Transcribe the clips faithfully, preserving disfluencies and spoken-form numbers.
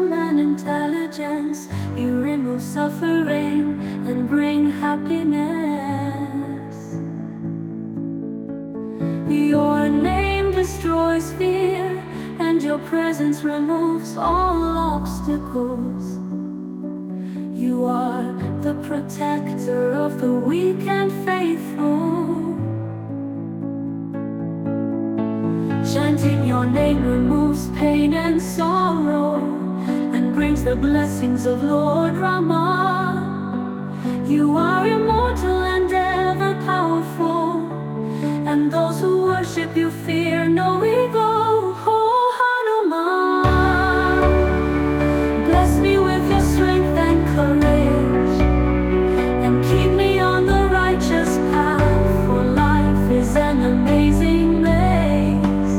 wisdom and intelligence. You remove suffering and bring happiness. Your name destroys fear, and your presence removes all obstacles. You are the protector of the weak and faithful. Chanting your name removes pain and sorrow, and brings the blessings of Lord Rama. You are immortal and ever powerful, and those who worship you fear no evil. Oh Hanuman, bless me with your strength and courage, and keep me on the righteous path, for life is an amazing maze.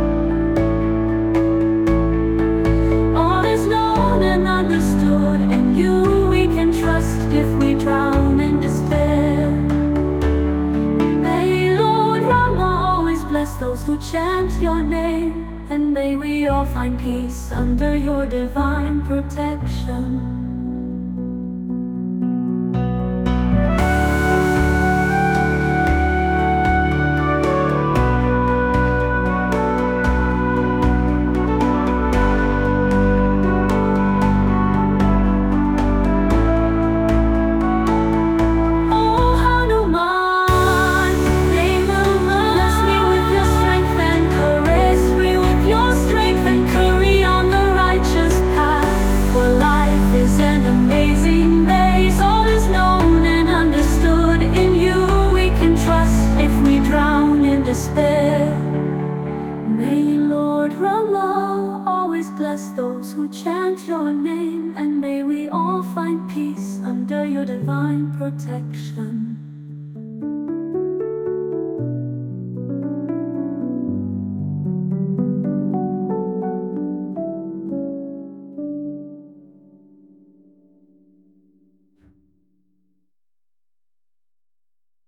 All is known and understood, and you we can trust if we drown in despair. May Lord Rama always bless those who chant your name, and may we all find peace under your divine protection. Despair. May Lord Rama always bless those who chant your name, and may we all find peace under your divine protection.